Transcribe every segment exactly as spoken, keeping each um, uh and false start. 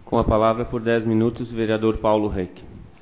Com a palavra, por dez minutos, o vereador Paulo Reck.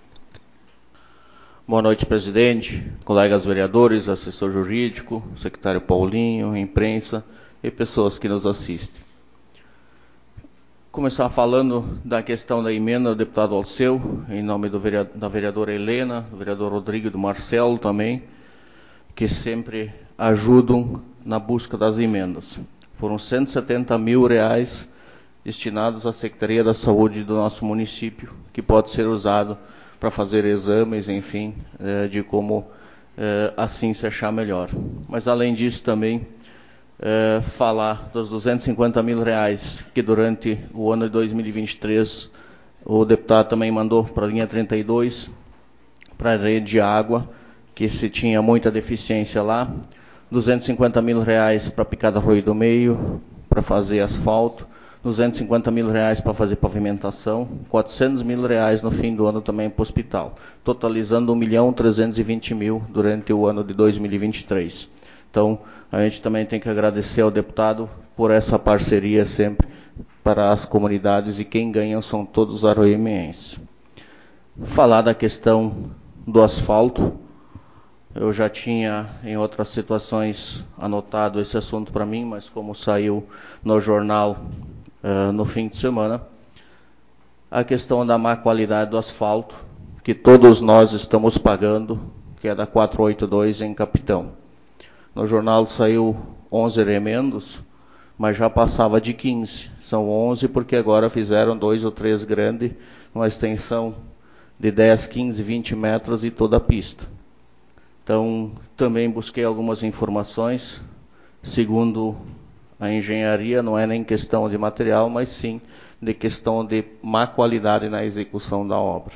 Boa noite, presidente, colegas vereadores, assessor jurídico, secretário Paulinho, imprensa e pessoas que nos assistem. Começar falando da questão da emenda do deputado Alceu, em nome do vereador, da vereadora Helena, do vereador Rodrigo e do Marcelo também, que sempre ajudam na busca das emendas. Foram cento e setenta mil reais destinados à Secretaria da Saúde do nosso município, que pode ser usado para fazer exames, enfim, de como assim se achar melhor. Mas além disso também, falar dos duzentos e cinquenta mil reais que durante o ano de dois mil e vinte e três o deputado também mandou para a linha trinta e dois, para a rede de água, que se tinha muita deficiência lá, duzentos e cinquenta mil reais para Picada Arroio do Meio, para fazer asfalto, duzentos e cinquenta mil reais para fazer pavimentação, quatrocentos mil reais no fim do ano também para o hospital, totalizando um milhão trezentos e vinte mil durante o ano de dois mil e vinte e três. Então, a gente também tem que agradecer ao deputado por essa parceria sempre para as comunidades, e quem ganha são todos os arroimenses. Falar da questão do asfalto, eu já tinha em outras situações anotado esse assunto para mim, mas como saiu no jornal Uh, no fim de semana, a questão da má qualidade do asfalto, que todos nós estamos pagando, que é da quatrocentos e oitenta e dois em Capitão. No jornal saiu onze remendos, mas já passava de quinze. São onze porque agora fizeram dois ou três grandes, uma extensão de dez, quinze, vinte metros e toda a pista. Então, também busquei algumas informações, segundo a engenharia, não é nem questão de material, mas sim de questão de má qualidade na execução da obra.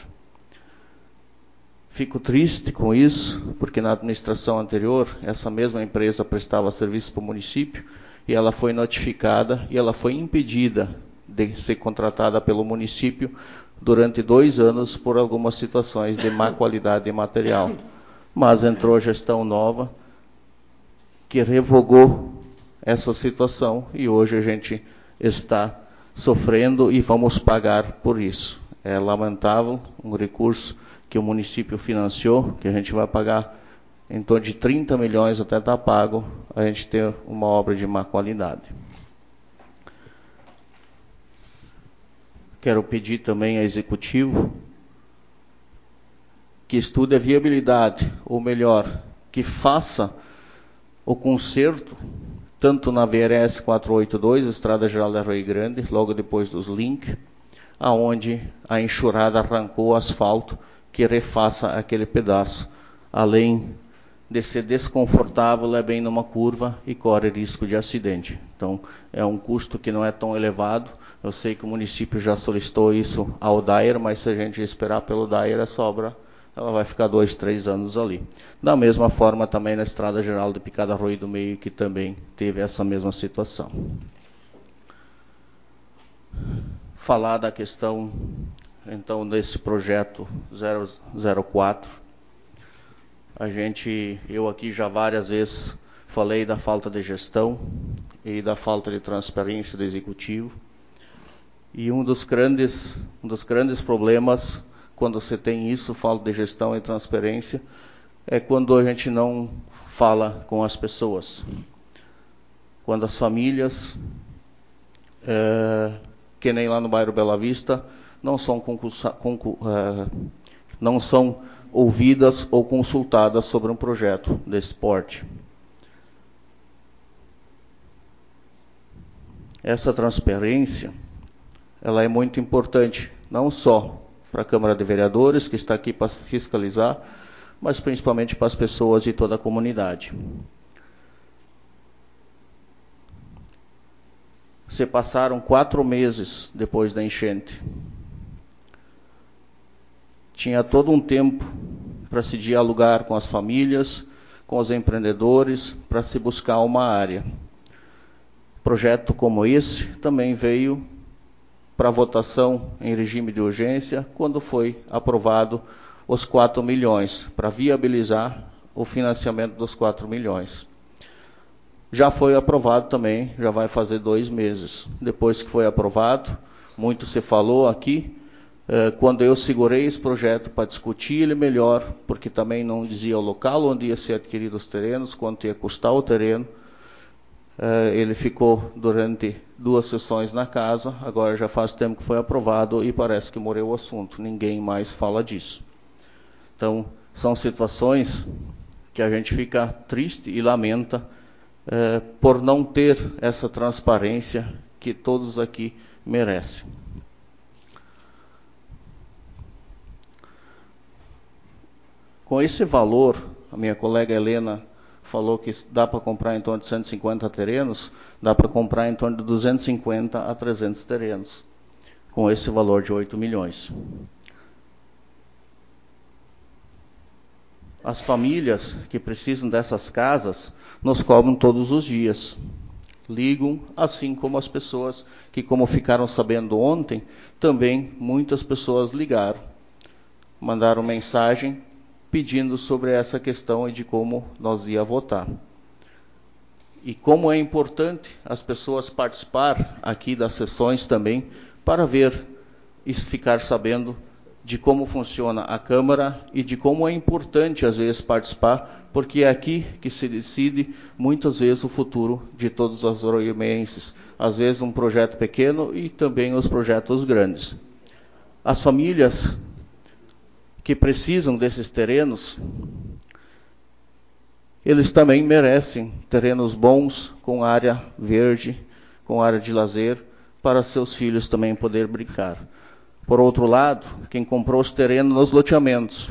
Fico triste com isso, porque na administração anterior, essa mesma empresa prestava serviço para o município, e ela foi notificada, e ela foi impedida de ser contratada pelo município durante dois anos por algumas situações de má qualidade de material. Mas entrou gestão nova, que revogou essa situação, e hoje a gente está sofrendo e vamos pagar por isso. É lamentável, um recurso que o município financiou, que a gente vai pagar em torno de trinta milhões até estar pago, a gente ter uma obra de má qualidade. Quero pedir também ao Executivo que estude a viabilidade, ou melhor, que faça o conserto tanto na V R S quatrocentos e oitenta e dois, Estrada Geral de Arroio Grande, logo depois dos links, aonde a enxurrada arrancou o asfalto, que refaça aquele pedaço. Além de ser desconfortável, é bem numa curva e corre risco de acidente. Então, é um custo que não é tão elevado. Eu sei que o município já solicitou isso ao D A E R, mas se a gente esperar pelo D A E R, essa obra ela vai ficar dois, três anos ali. Da mesma forma também na Estrada Geral de Picada Arroio do Meio, que também teve essa mesma situação. Falar da questão, então, desse projeto zero zero quatro. A gente, eu aqui já várias vezes falei da falta de gestão e da falta de transparência do Executivo. E um dos grandes, um dos grandes problemas quando você tem isso, falta de gestão e transparência, é quando a gente não fala com as pessoas. Quando as famílias, é, que nem lá no bairro Bela Vista, não são, concursa, concur, é, não são ouvidas ou consultadas sobre um projeto desse porte. Essa transparência, ela é muito importante, não só para a Câmara de Vereadores, que está aqui para fiscalizar, mas principalmente para as pessoas de toda a comunidade. Se passaram quatro meses depois da enchente. Tinha todo um tempo para se dialogar com as famílias, com os empreendedores, para se buscar uma área. Projeto como esse também veio para votação em regime de urgência, quando foi aprovado os quatro milhões, para viabilizar o financiamento dos quatro milhões. Já foi aprovado também, já vai fazer dois meses. Depois que foi aprovado, muito se falou aqui. Quando eu segurei esse projeto para discutir ele melhor, porque também não dizia o local onde ia ser adquirido os terrenos, quanto ia custar o terreno, ele ficou durante duas sessões na casa, agora já faz tempo que foi aprovado e parece que morreu o assunto, ninguém mais fala disso. Então, são situações que a gente fica triste e lamenta eh, por não ter essa transparência que todos aqui merecem. Com esse valor, a minha colega Helena falou que dá para comprar em torno de cento e cinquenta terrenos, dá para comprar em torno de duzentos e cinquenta a trezentos terrenos, com esse valor de oito milhões. As famílias que precisam dessas casas nos cobram todos os dias. Ligam, assim como as pessoas que, como ficaram sabendo ontem, também muitas pessoas ligaram, mandaram mensagem pedindo sobre essa questão e de como nós ia votar. E como é importante as pessoas participar aqui das sessões também, para ver e ficar sabendo de como funciona a Câmara e de como é importante, às vezes, participar, porque é aqui que se decide, muitas vezes, o futuro de todos os aroroimenses. Às vezes, um projeto pequeno e também os projetos grandes. As famílias que precisam desses terrenos, eles também merecem terrenos bons, com área verde, com área de lazer, para seus filhos também poder brincar. Por outro lado, quem comprou os terrenos nos loteamentos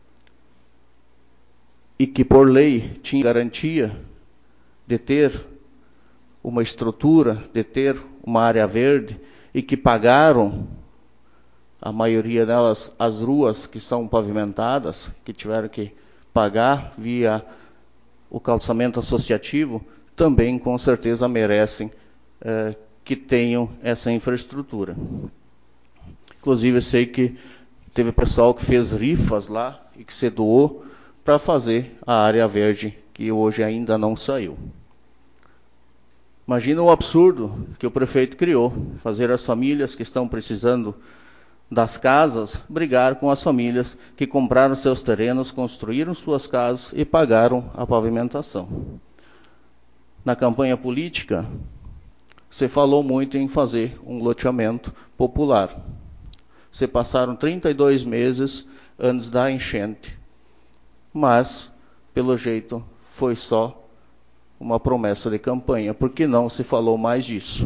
e que por lei tinha garantia de ter uma estrutura, de ter uma área verde e que pagaram, a maioria delas, as ruas que são pavimentadas, que tiveram que pagar via o calçamento associativo, também com certeza merecem eh, que tenham essa infraestrutura. Inclusive, eu sei que teve pessoal que fez rifas lá e que se doou para fazer a área verde, que hoje ainda não saiu. Imagina o absurdo que o prefeito criou, fazer as famílias que estão precisando das casas brigar com as famílias que compraram seus terrenos, construíram suas casas e pagaram a pavimentação. Na campanha política, se falou muito em fazer um loteamento popular. Se passaram trinta e dois meses antes da enchente, mas, pelo jeito, foi só uma promessa de campanha, porque não se falou mais disso.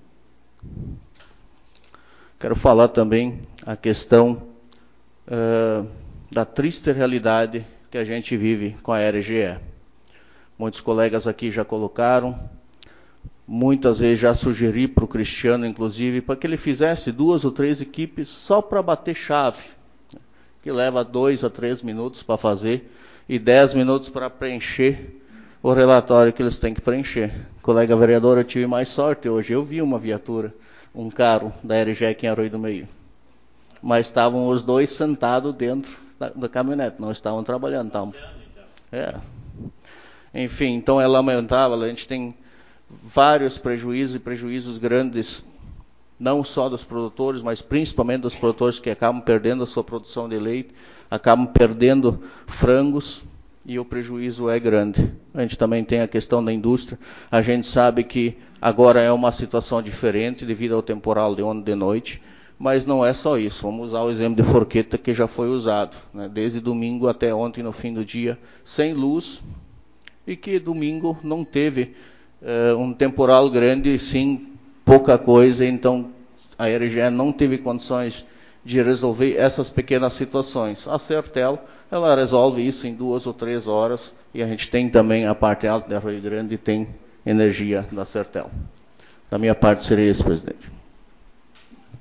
Quero falar também a questão uh, da triste realidade que a gente vive com a R G E. Muitos colegas aqui já colocaram, muitas vezes já sugeri para o Cristiano, inclusive, para que ele fizesse duas ou três equipes só para bater chave, que leva dois a três minutos para fazer e dez minutos para preencher o relatório que eles têm que preencher. Colega vereador, eu tive mais sorte hoje, eu vi uma viatura, um carro da R G E aqui em Arroio do Meio. Mas estavam os dois sentados dentro da, da caminhonete, não estavam trabalhando. Estavam... É. Enfim, então é lamentável, a gente tem vários prejuízos e prejuízos grandes, não só dos produtores, mas principalmente dos produtores que acabam perdendo a sua produção de leite, acabam perdendo frangos, e o prejuízo é grande. A gente também tem a questão da indústria. A gente sabe que agora é uma situação diferente devido ao temporal de ontem de noite, mas não é só isso. Vamos usar o exemplo de Forqueta, que já foi usado, né, desde domingo até ontem no fim do dia, sem luz, e que domingo não teve uh, um temporal grande, sim pouca coisa, então a R G E não teve condições de resolver essas pequenas situações. A Sertel, ela resolve isso em duas ou três horas, e a gente tem também a parte alta da Rio Grande, tem energia da Sertel. Da minha parte seria isso, presidente.